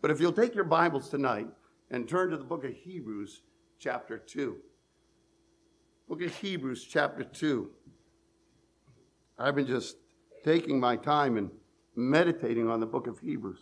But if you'll take your Bibles tonight and turn to the book of Hebrews, chapter 2. Book of Hebrews, chapter 2. I've been just taking my time and meditating on the book of Hebrews.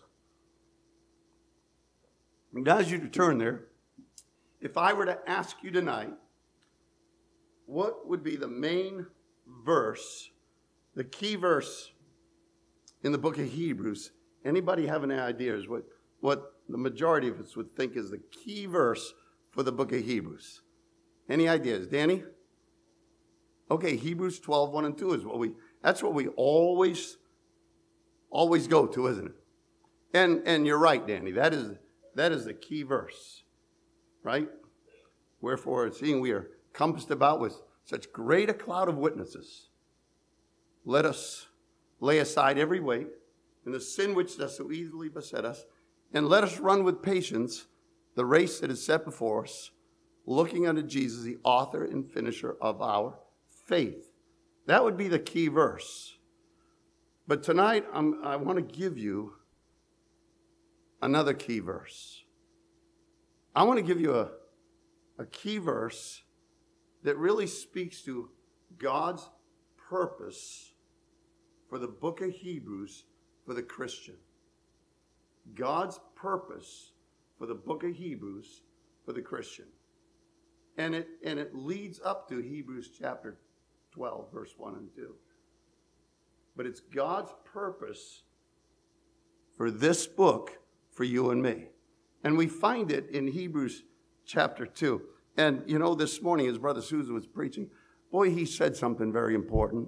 And as you turn there, if I were to ask you tonight, what would be the main verse, the key verse in the book of Hebrews? Anybody have any ideas what the majority of us would think is the key verse for the book of Hebrews? Any ideas? Danny? Okay, Hebrews 12, 1 and 2 is that's what we always go to, isn't it? And you're right, Danny. That is the key verse, right? Wherefore, seeing we are compassed about with such great a cloud of witnesses, let us lay aside every weight and the sin which does so easily beset us, and let us run with patience the race that is set before us, looking unto Jesus, the author and finisher of our faith. That would be the key verse. But tonight, I want to give you another key verse. I want to give you a key verse that really speaks to God's purpose for the book of Hebrews for the Christian. God's purpose for the book of Hebrews for the Christian. And it leads up to Hebrews chapter 12, verse 1 and 2. But it's God's purpose for this book for you and me. And we find it in Hebrews chapter 2. And, this morning as Brother Susan was preaching, boy, he said something very important.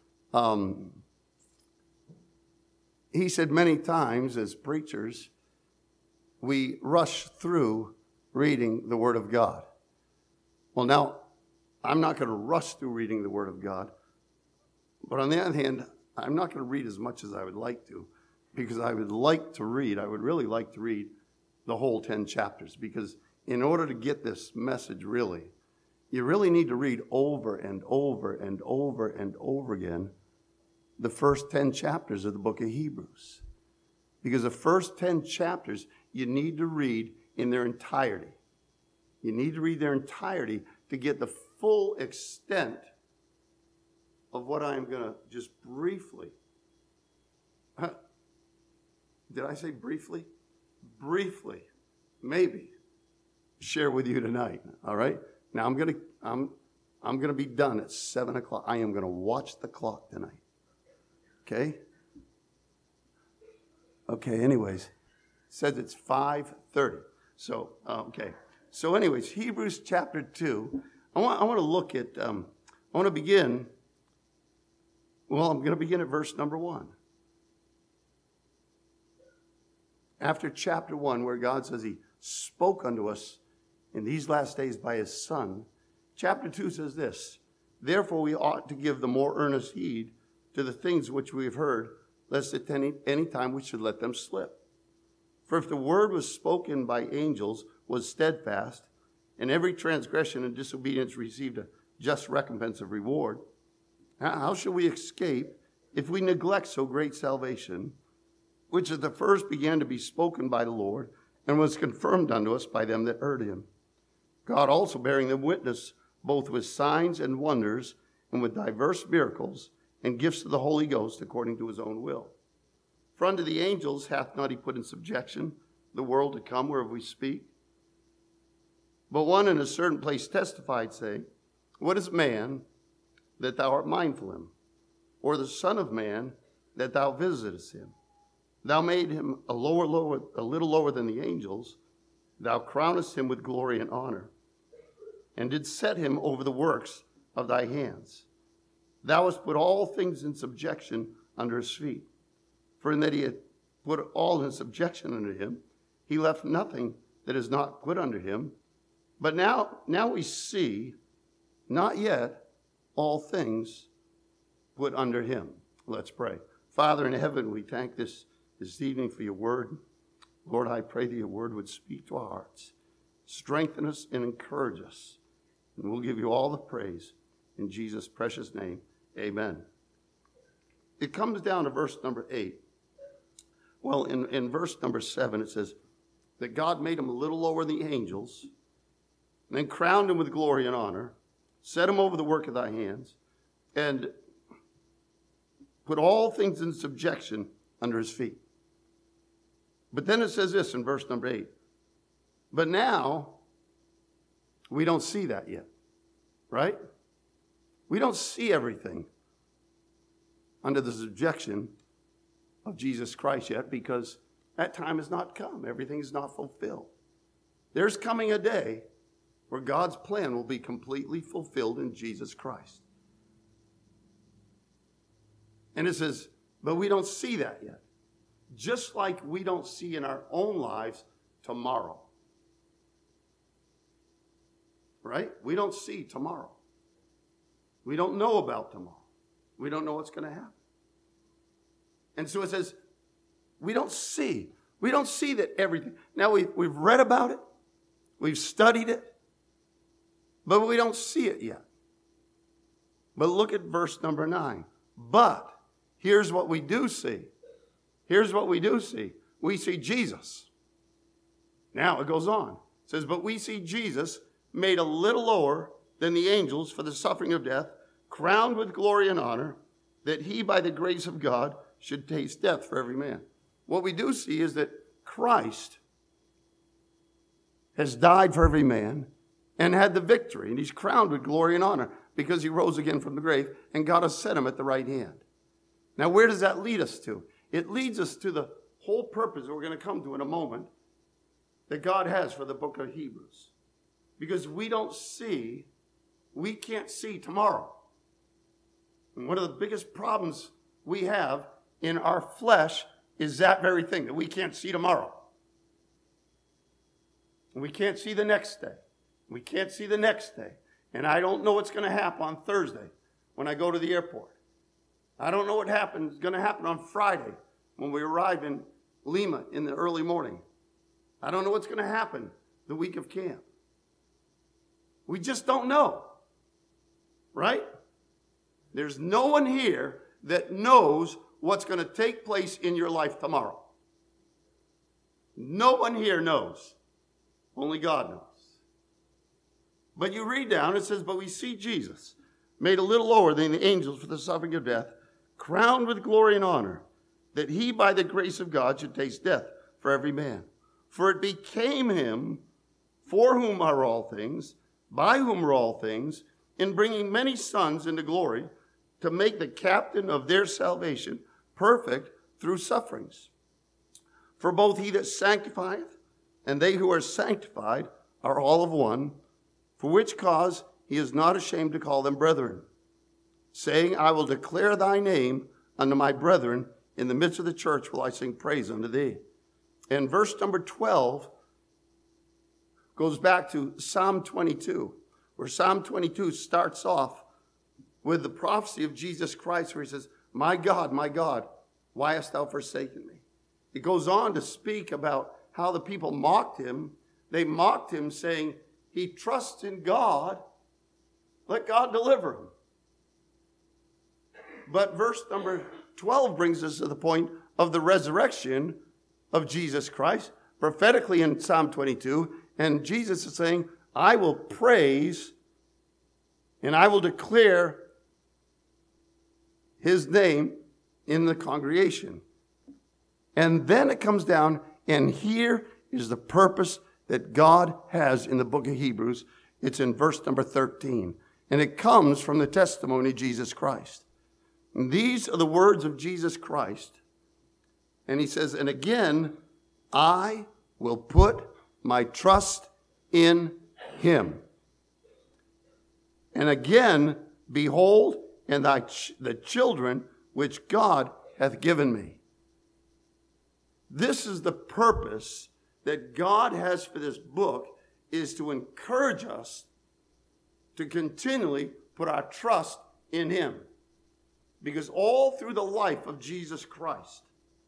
He said many times as preachers, we rush through reading the Word of God. Well, now, I'm not going to rush through reading the Word of God. But on the other hand, I'm not going to read as much as I would like to, because I would really like to read the whole 10 chapters, because in order to get this message you really need to read over and over and over and over again the first 10 chapters of the book of Hebrews. Because the first 10 chapters you need to read in their entirety. You need to read their entirety to get the full extent of what I'm going to just briefly. Did I say briefly? Briefly, maybe, share with you tonight. All right. Now I'm gonna be done at 7 o'clock. I am gonna watch the clock tonight. Okay. Okay. Anyways, it says it's 5:30. So okay. So anyways, Hebrews chapter 2. I want to look at. I want to begin. Well, I'm going to begin at verse number 1. After chapter 1, where God says he spoke unto us in these last days by his Son, chapter 2 says this: therefore we ought to give the more earnest heed to the things which we have heard, lest at any time we should let them slip. For if the word was spoken by angels was steadfast, and every transgression and disobedience received a just recompense of reward, how shall we escape if we neglect so great salvation, which at the first began to be spoken by the Lord, and was confirmed unto us by them that heard him? God also bearing them witness, both with signs and wonders, and with diverse miracles, and gifts of the Holy Ghost, according to his own will. For unto the angels hath not he put in subjection the world to come, whereof we speak. But one in a certain place testified, saying, what is man, that thou art mindful of him? Or the son of man, that thou visitest him? Thou made him a little lower than the angels. Thou crownest him with glory and honor, and didst set him over the works of thy hands. Thou hast put all things in subjection under his feet. For in that he had put all in subjection under him, he left nothing that is not put under him. But now we see, not yet, all things put under him. Let's pray. Father in heaven, we thank this evening for your word. Lord, I pray that your word would speak to our hearts, strengthen us and encourage us. And we'll give you all the praise in Jesus' precious name. Amen. It comes down to verse number 8. Well, in verse number 7, it says, that God made him a little lower than the angels, and then crowned him with glory and honor, set him over the work of thy hands, and put all things in subjection under his feet. But then it says this in verse number 8. But now, we don't see that yet, right? We don't see everything under the subjection of Jesus Christ yet, because that time has not come. Everything is not fulfilled. There's coming a day where God's plan will be completely fulfilled in Jesus Christ. And it says, but we don't see that yet. Just like we don't see in our own lives tomorrow. Right? We don't see tomorrow. We don't know about tomorrow. We don't know what's going to happen. And so it says, we don't see. We don't see that everything. Now we've read about it. We've studied it. But we don't see it yet. But look at verse number 9. But here's what we do see. Here's what we do see. We see Jesus. Now it goes on. It says, but we see Jesus made a little lower than the angels for the suffering of death, crowned with glory and honor, that he by the grace of God should taste death for every man. What we do see is that Christ has died for every man and had the victory, and he's crowned with glory and honor because he rose again from the grave, and God has set him at the right hand. Now, where does that lead us to? It leads us to the whole purpose that we're going to come to in a moment that God has for the book of Hebrews. Because we can't see tomorrow. And one of the biggest problems we have in our flesh is that very thing, that we can't see tomorrow. And we can't see the next day. We can't see the next day. And I don't know what's going to happen on Thursday when I go to the airport. I don't know what is going to happen on Friday when we arrive in Lima in the early morning. I don't know what's going to happen the week of camp. We just don't know. Right? There's no one here that knows what's going to take place in your life tomorrow. No one here knows. Only God knows. But you read down, it says, but we see Jesus made a little lower than the angels for the suffering of death, crowned with glory and honor, that he by the grace of God should taste death for every man. For it became him, for whom are all things, by whom are all things, in bringing many sons into glory, to make the captain of their salvation perfect through sufferings. For both he that sanctifieth and they who are sanctified are all of one, for which cause he is not ashamed to call them brethren, saying, I will declare thy name unto my brethren, in the midst of the church will I sing praise unto thee. And verse number 12 goes back to Psalm 22, where Psalm 22 starts off with the prophecy of Jesus Christ, where he says, my God, why hast thou forsaken me? It goes on to speak about how the people mocked him. They mocked him, saying, he trusts in God, let God deliver him. But verse number 12 brings us to the point of the resurrection of Jesus Christ, prophetically in Psalm 22. And Jesus is saying, I will praise and I will declare his name in the congregation. And then it comes down, and here is the purpose that God has in the book of Hebrews. It's in verse number 13. And it comes from the testimony of Jesus Christ. And these are the words of Jesus Christ. And he says, and again, I will put my trust in him. And again, behold, and the children which God hath given me. This is the purpose that God has for this book, is to encourage us to continually put our trust in him. Because all through the life of Jesus Christ,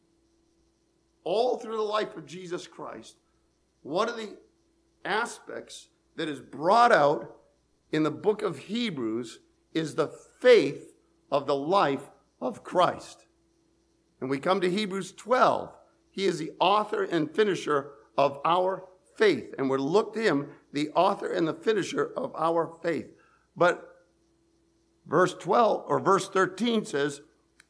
one of the aspects that is brought out in the book of Hebrews is the faith of the life of Christ. And we come to Hebrews 12. He is the author and finisher of our faith. And we're to look to him, the author and the finisher of our faith. But verse 12 or verse 13 says,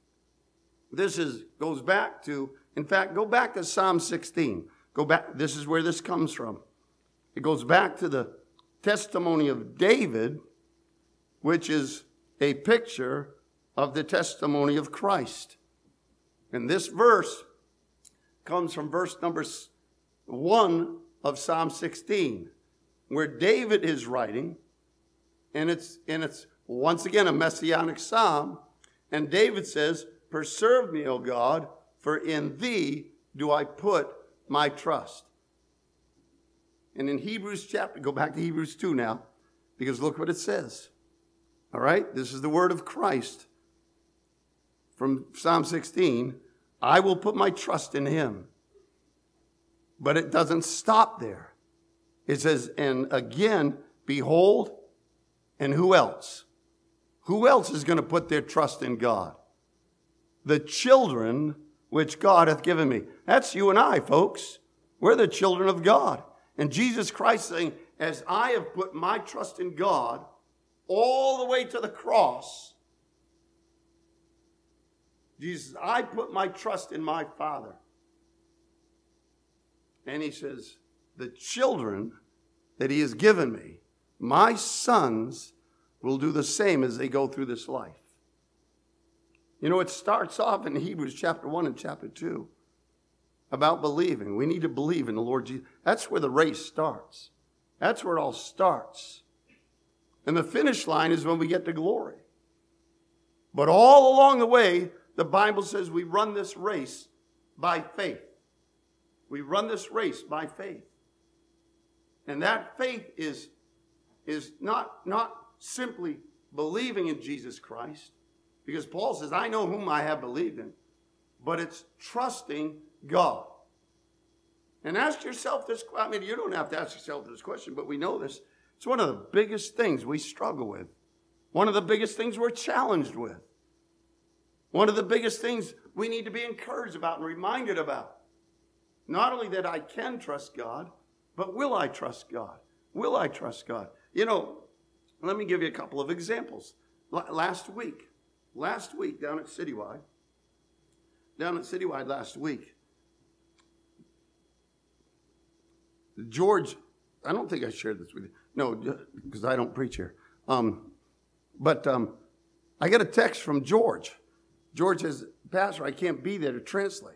goes back to, in fact, go back to Psalm 16. Go back, this is where this comes from. It goes back to the testimony of David, which is a picture of the testimony of Christ. And this verse comes from verse number 1 of Psalm 16, where David is writing, and it's once again a messianic psalm, and David says, "Preserve me, O God, for in thee do I put my trust." And in Hebrews chapter, go back to Hebrews 2 now, because look what it says. All right, this is the word of Christ from Psalm 16. I will put my trust in him. But it doesn't stop there. It says, and again, behold, and who else? Who else is going to put their trust in God? The children which God hath given me. That's you and I, folks. We're the children of God. And Jesus Christ saying, as I have put my trust in God all the way to the cross, Jesus, I put my trust in my Father. And he says, the children that he has given me, my sons, will do the same as they go through this life. You know, it starts off in Hebrews chapter 1 and chapter 2 about believing. We need to believe in the Lord Jesus. That's where the race starts. That's where it all starts. And the finish line is when we get to glory. But all along the way, the Bible says we run this race by faith. We run this race by faith. And that faith is not simply believing in Jesus Christ, because Paul says, I know whom I have believed in, but it's trusting God. And ask yourself this, I mean, you don't have to ask yourself this question, but we know this. It's one of the biggest things we struggle with. One of the biggest things we're challenged with. One of the biggest things we need to be encouraged about and reminded about. Not only that I can trust God, but will I trust God? Will I trust God? You know, let me give you a couple of examples. Last week down at Citywide last week, George, I don't think I shared this with you. No, because I don't preach here. But I get a text from George. George says, Pastor, I can't be there to translate.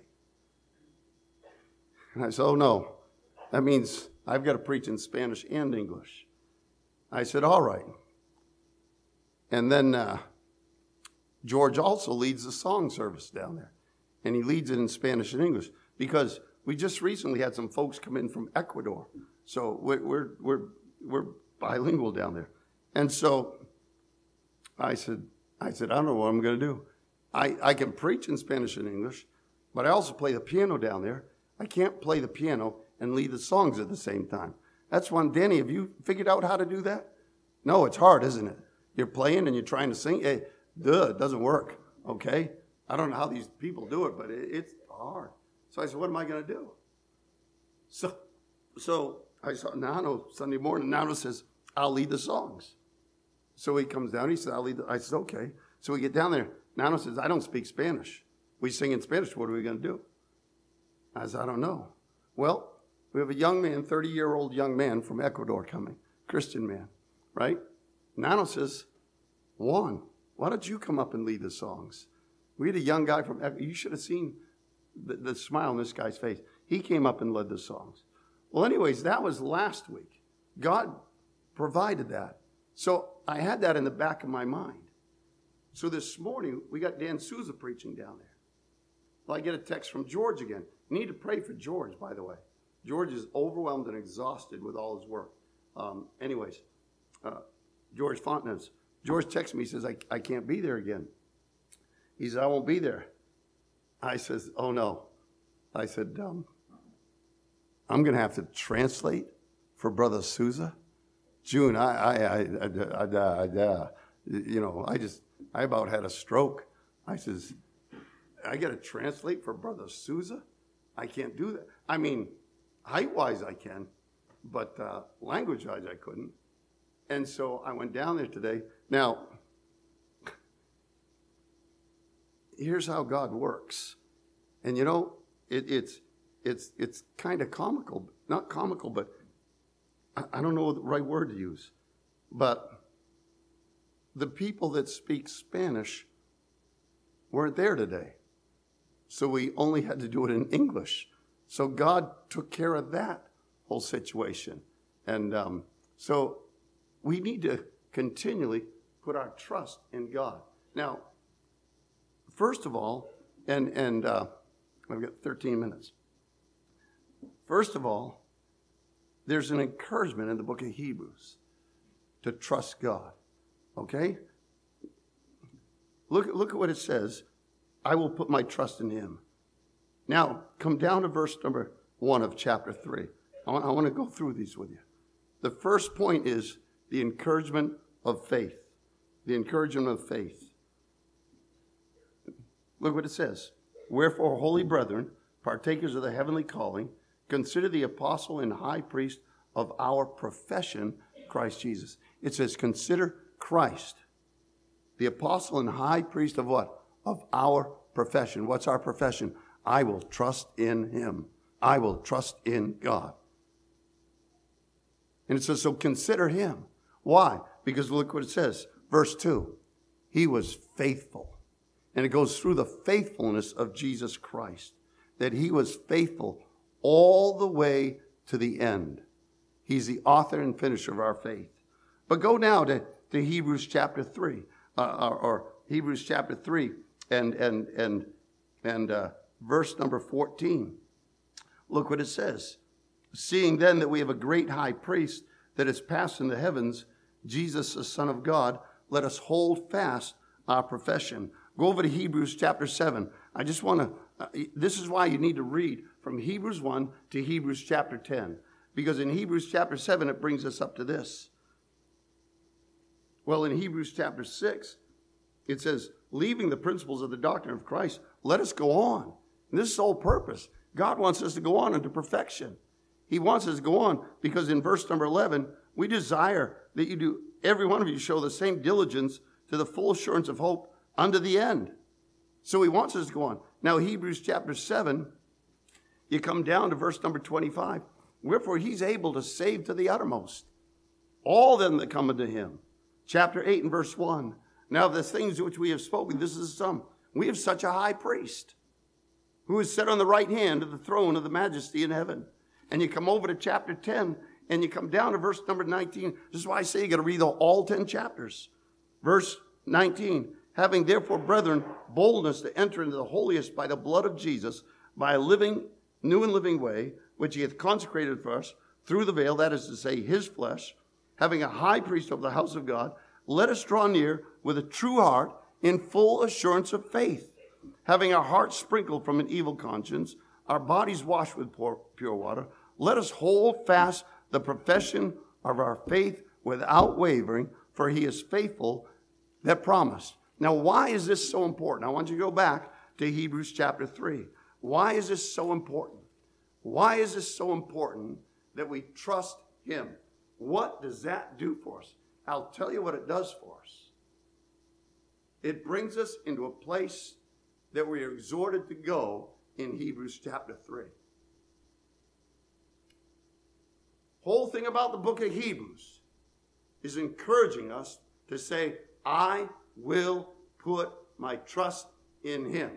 And I said, oh no, that means I've got to preach in Spanish and English. I said, all right. And then George also leads the song service down there. And he leads it in Spanish and English because we just recently had some folks come in from Ecuador. So we're bilingual down there. And so I said, I don't know what I'm going to do. I can preach in Spanish and English, but I also play the piano down there. I can't play the piano and lead the songs at the same time. That's one. Danny, have you figured out how to do that? No, it's hard, isn't it? You're playing and you're trying to sing. It doesn't work, okay? I don't know how these people do it, but it's hard. So I said, what am I going to do? So I saw Nano Sunday morning. Nano says, I'll lead the songs. So he comes down. He said, I'll lead. I said, okay. So we get down there. Nano says, I don't speak Spanish. We sing in Spanish. What are we going to do? I said, I don't know. Well, we have a young man, 30-year-old young man from Ecuador coming, Christian man, right? Nano says, Juan, why don't you come up and lead the songs? We had a young guy from Ecuador. You should have seen the smile on this guy's face. He came up and led the songs. Well, anyways, that was last week. God provided that. So I had that in the back of my mind. So this morning, we got Dan Souza preaching down there. Well, I get a text from George again. You need to pray for George, by the way. George is overwhelmed and exhausted with all his work. George Fontenez. George texts me, he says, I can't be there again. He said, I won't be there. I says, oh no. I said, I'm going to have to translate for Brother Souza. June, I about had a stroke. I says, I got to translate for Brother Souza? I can't do that. I mean, Height-wise, I can, but language-wise, I couldn't. And so I went down there today. Now, here's how God works. And you know, it's kind of comical. Not comical, but I don't know the right word to use. But the people that speak Spanish weren't there today. So we only had to do it in English. So God took care of that whole situation. And so we need to continually put our trust in God. Now, first of all, and I've got 13 minutes. First of all, there's an encouragement in the book of Hebrews to trust God. Okay? Look at what it says. I will put my trust in him. Now, come down to verse number 1 of chapter 3. I want to go through these with you. The first point is the encouragement of faith. The encouragement of faith. Look what it says. Wherefore, holy brethren, partakers of the heavenly calling, consider the apostle and high priest of our profession, Christ Jesus. It says, consider Christ, the apostle and high priest of what? Of our profession. What's our profession? I will trust in him. I will trust in God. And it says, so consider him. Why? Because look what it says. Verse 2. He was faithful. And it goes through the faithfulness of Jesus Christ. That he was faithful all the way to the end. He's the author and finisher of our faith. But go now to Hebrews chapter 3. Or Hebrews chapter 3 and verse number 14. Look what it says. Seeing then that we have a great high priest that has passed in the heavens, Jesus, the Son of God, let us hold fast our profession. Go over to Hebrews chapter 7. I just want to, this is why you need to read from Hebrews 1 to Hebrews chapter 10. Because in Hebrews chapter 7, it brings us up to this. Well, in Hebrews chapter 6, it says, leaving the principles of the doctrine of Christ, let us go on. And this is the whole purpose. God wants us to go on into perfection. He wants us to go on because in verse number 11, we desire that you do, every one of you show the same diligence to the full assurance of hope unto the end. So he wants us to go on. Now, Hebrews chapter 7, you come down to verse number 25. Wherefore he's able to save to the uttermost all them that come unto him. Chapter 8 and verse 1. Now, of the things which we have spoken, this is some. We have such a high priest who is set on the right hand of the throne of the majesty in heaven. And you come over to chapter 10 and you come down to verse number 19. This is why I say you got to read all 10 chapters. Verse 19. Having therefore, brethren, boldness to enter into the holiest by the blood of Jesus, by a new and living way, which he hath consecrated for us through the veil, that is to say, his flesh, having a high priest over the house of God, let us draw near with a true heart in full assurance of faith, having our hearts sprinkled from an evil conscience, our bodies washed with pure water. Let us hold fast the profession of our faith without wavering, for he is faithful that promised. Now, why is this so important? I want you to go back to Hebrews chapter 3. Why is this so important? Why is this so important that we trust him? What does that do for us? I'll tell you what it does for us. It brings us into a place that we are exhorted to go in Hebrews chapter 3. Whole thing about the book of Hebrews is encouraging us to say, I will put my trust in him.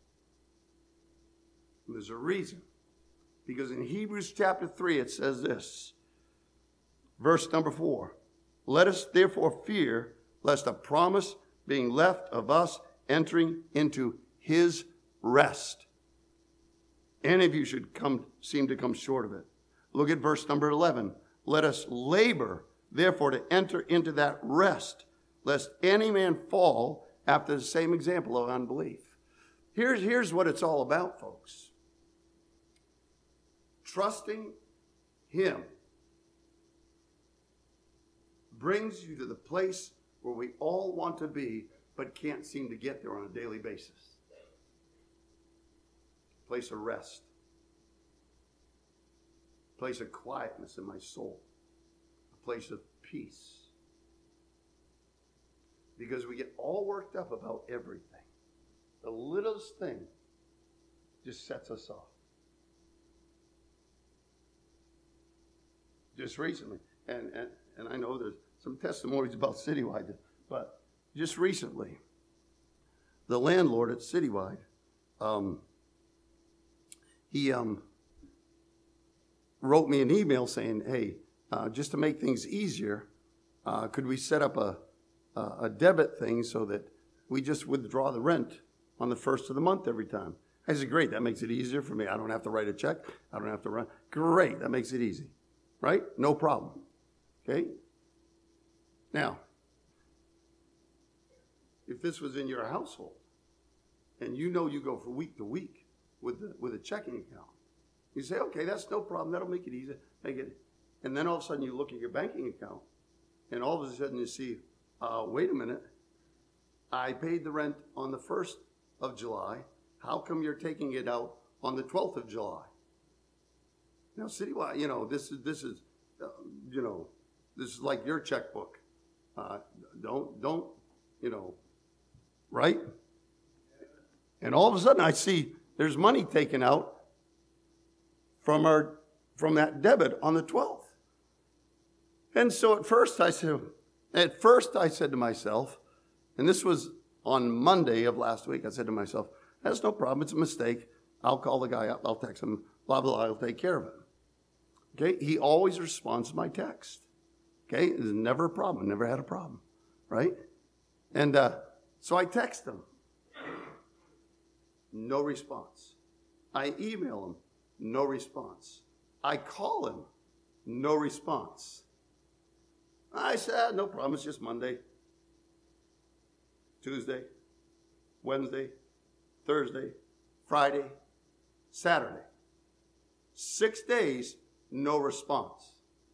And there's a reason. Because in Hebrews chapter 3 it says this. Verse number 4. Let us therefore fear, lest a promise being left of us entering into his rest, any of you should seem to come short of it. Look at verse number 11. Let us labor, therefore, to enter into that rest, lest any man fall after the same example of unbelief. Here's what it's all about, folks. Trusting him brings you to the place where we all want to be, but can't seem to get there on a daily basis. Place of rest. place of quietness in my soul, a place of peace. Because we get all worked up about everything. The littlest thing just sets us off. Just recently, and I know there's some testimonies about Citywide, but just recently, the landlord at Citywide, he wrote me an email saying, hey, just to make things easier, could we set up a debit thing so that we just withdraw the rent on the first of the month every time? I said, great, that makes it easier for me. I don't have to write a check. I don't have to run. Great, that makes it easy, right? No problem, okay? Now, if this was in your household, and you know you go from week to week with a checking account, you say, okay, that's no problem. That'll make it easy. And then all of a sudden you look at your banking account, and all of a sudden you see, wait a minute, I paid the rent on the 1st of July. How come you're taking it out on the 12th of July? Now, Citywide, this is like your checkbook. Don't, right? And all of a sudden I see there's money taken out from that debit on the 12th. And so at first I said to myself, and this was on Monday of last week, I said to myself, that's no problem, it's a mistake. I'll call the guy up, I'll text him, blah, blah, blah, I'll take care of it. Okay, he always responds to my text. Okay, there's never a problem, never had a problem, right? And so I text him. No response. I email him. No response. I call him. No response. I said, no problem, it's just Monday, Tuesday, Wednesday, Thursday, Friday, Saturday. 6 days, no response.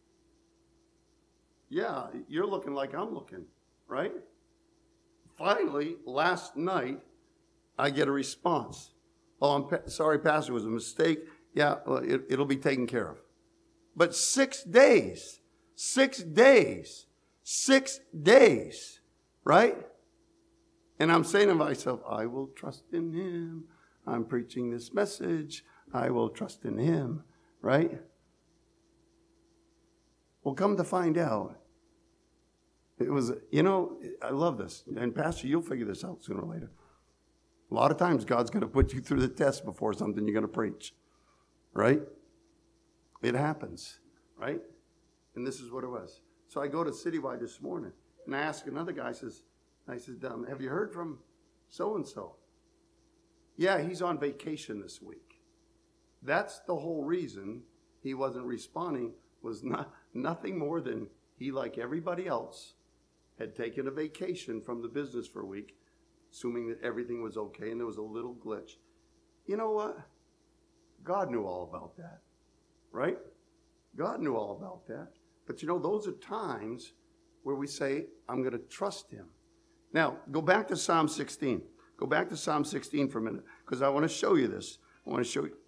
Yeah, you're looking like I'm looking, right? Finally, last night, I get a response. Oh, I'm sorry, Pastor, it was a mistake. Yeah, well, it'll be taken care of. But 6 days, 6 days, 6 days, right? And I'm saying to myself, I will trust in him. I'm preaching this message. I will trust in him, right? Well, come to find out, it was, I love this. And Pastor, you'll figure this out sooner or later. A lot of times God's going to put you through the test before something you're going to preach, right? It happens, right? And this is what it was. So I go to Citywide this morning, and I ask another guy, I said, have you heard from so-and-so? Yeah, he's on vacation this week. That's the whole reason he wasn't responding, was nothing more than he, like everybody else, had taken a vacation from the business for a week, assuming that everything was okay, and there was a little glitch. You know what? God knew all about that, right? God knew all about that. But those are times where we say, I'm going to trust him. Now, go back to Psalm 16. Go back to Psalm 16 for a minute, because I want to show you this. I want to show you.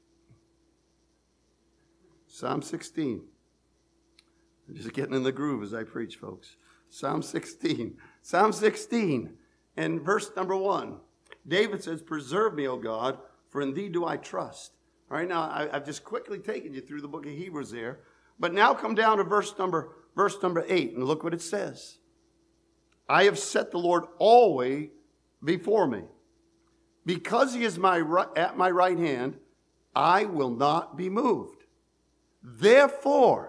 Psalm 16. I'm just getting in the groove as I preach, folks. Psalm 16. Psalm 16. And verse number 1. David says, preserve me, O God, for in thee do I trust. All right, now I've just quickly taken you through the book of Hebrews there. But now come down to verse number 8, and look what it says. I have set the Lord always before me. Because he is at my right hand, I will not be moved. Therefore,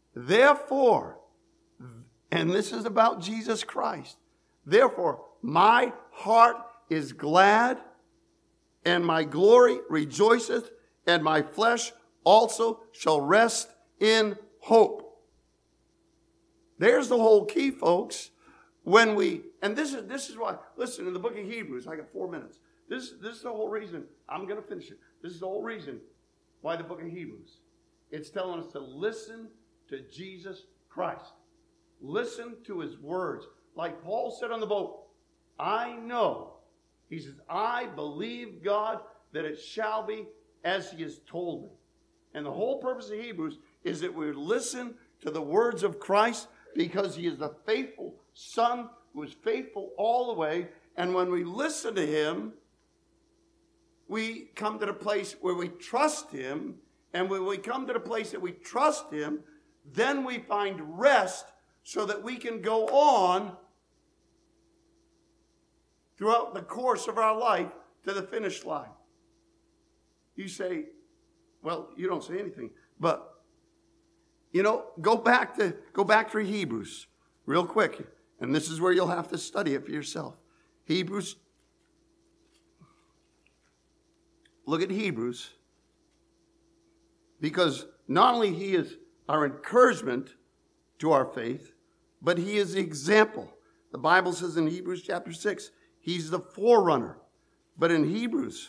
and this is about Jesus Christ, therefore, my heart is glad, and my glory rejoiceth, and my flesh also shall rest in hope. There's the whole key, folks. And this is why, listen, in the book of Hebrews, I got 4 minutes. This is the whole reason, I'm going to finish it. This is the whole reason why the book of Hebrews. It's telling us to listen to Jesus Christ. Listen to his words. Like Paul said on the boat, I know. He says, I believe God that it shall be as he has told me. And the whole purpose of Hebrews is that we listen to the words of Christ, because he is the faithful Son who is faithful all the way. And when we listen to him, we come to the place where we trust him. And when we come to the place that we trust him, then we find rest so that we can go on throughout the course of our life to the finish line. You say, well, you don't say anything, but go back to Hebrews real quick, and this is where you'll have to study it for yourself. Hebrews. Look at Hebrews, because not only he is our encouragement to our faith, but he is the example. The Bible says in Hebrews chapter 6, he's the forerunner. But in Hebrews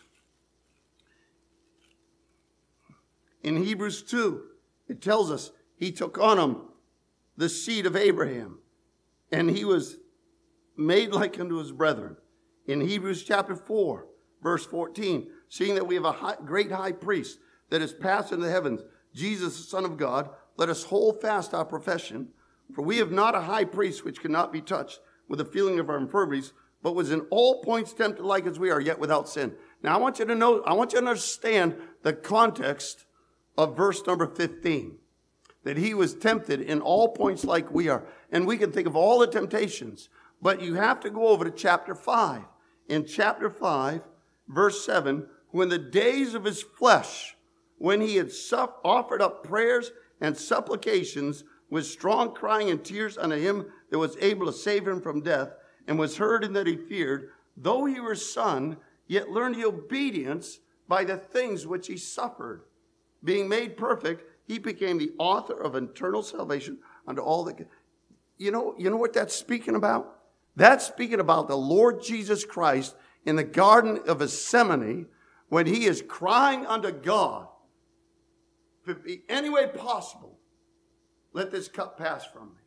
2, it tells us he took on him the seed of Abraham, and he was made like unto his brethren. In Hebrews chapter 4, verse 14, seeing that we have a great high priest that is passed into the heavens, Jesus, the Son of God, let us hold fast our profession. For we have not a high priest which cannot be touched with the feeling of our infirmities, but was in all points tempted like as we are, yet without sin. Now I want you to understand the context of verse number 15. That he was tempted in all points like we are. And we can think of all the temptations. But you have to go over to chapter 5. In chapter 5, verse 7, when the days of his flesh, when he had offered up prayers and supplications with strong crying and tears unto him that was able to save him from death, and was heard in that he feared, though he were son, yet learned he obedience by the things which he suffered. Being made perfect, he became the author of eternal salvation unto all that. You know what that's speaking about? That's speaking about the Lord Jesus Christ in the Garden of Gethsemane, when he is crying unto God, if it be any way possible, let this cup pass from me.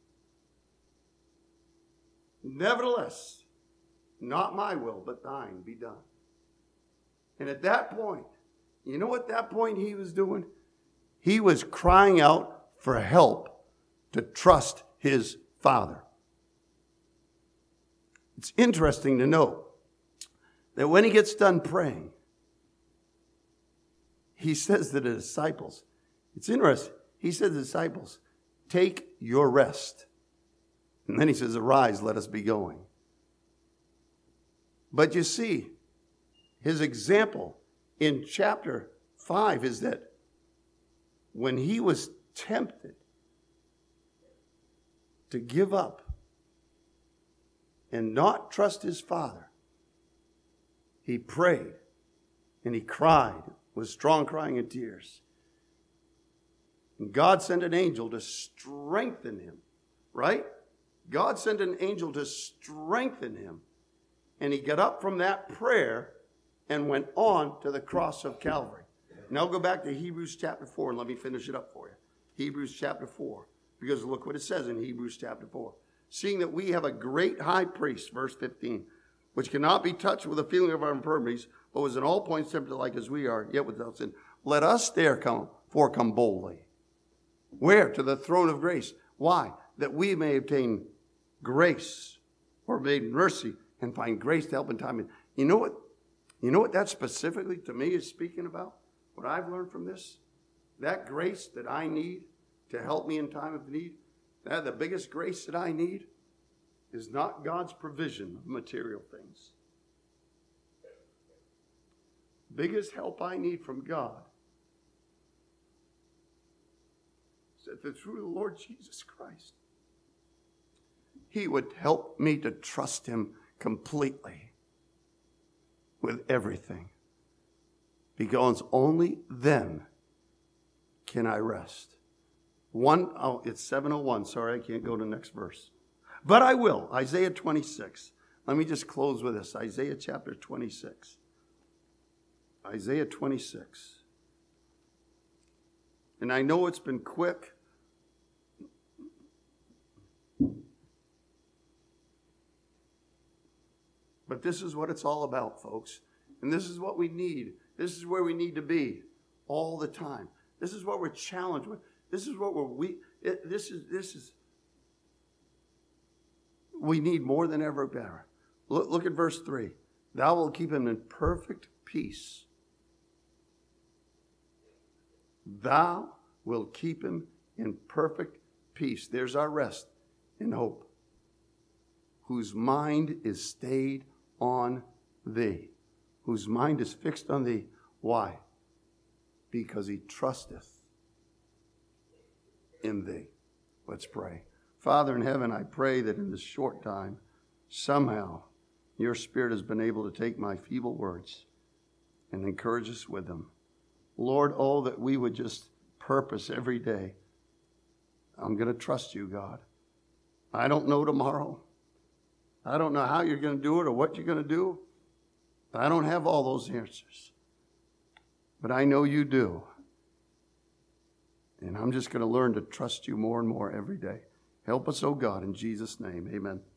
Nevertheless, not my will, but thine be done. And at that point, you know what that point he was doing? He was crying out for help to trust his Father. It's interesting to note that when he gets done praying, he says to the disciples, it's interesting, he said to the disciples, take your rest. And then he says, arise, let us be going. But you see, his example in chapter 5 is that when he was tempted to give up and not trust his Father, he prayed and he cried with strong crying and tears. And God sent an angel to strengthen him, right? God sent an angel to strengthen him. And he got up from that prayer and went on to the cross of Calvary. Now go back to Hebrews chapter 4 and let me finish it up for you. Hebrews chapter 4. Because look what it says in Hebrews chapter 4. Seeing that we have a great high priest, verse 15, which cannot be touched with the feeling of our infirmities, but was in all points tempted like as we are, yet without sin. Let us therefore come boldly. Where? To the throne of grace. Why? That we may obtain grace or made mercy and find grace to help in time. You know what that specifically to me is speaking about? What I've learned from this? That grace that I need to help me in time of need, the biggest grace that I need is not God's provision of material things. Biggest help I need from God is that through the Lord Jesus Christ, he would help me to trust him completely with everything. Because only then can I rest. It's 7:01. Sorry, I can't go to the next verse. But I will. Isaiah 26. Let me just close with this. Isaiah chapter 26. Isaiah 26. And I know it's been quick. But this is what it's all about, folks. And this is what we need. This is where we need to be all the time. This is what we're challenged with. This is what we need more than ever better. Look at verse 3. Thou wilt keep him in perfect peace. Thou wilt keep him in perfect peace. There's our rest in hope. Whose mind is stayed on thee. Whose mind is fixed on thee. Why? Because he trusteth in thee. Let's pray. Father in heaven, I pray that in this short time, somehow, your Spirit has been able to take my feeble words and encourage us with them. Lord, oh, that we would just purpose every day. I'm going to trust you, God. I don't know tomorrow. I don't know how you're going to do it or what you're going to do. I don't have all those answers. But I know you do. And I'm just going to learn to trust you more and more every day. Help us, oh God, in Jesus' name. Amen.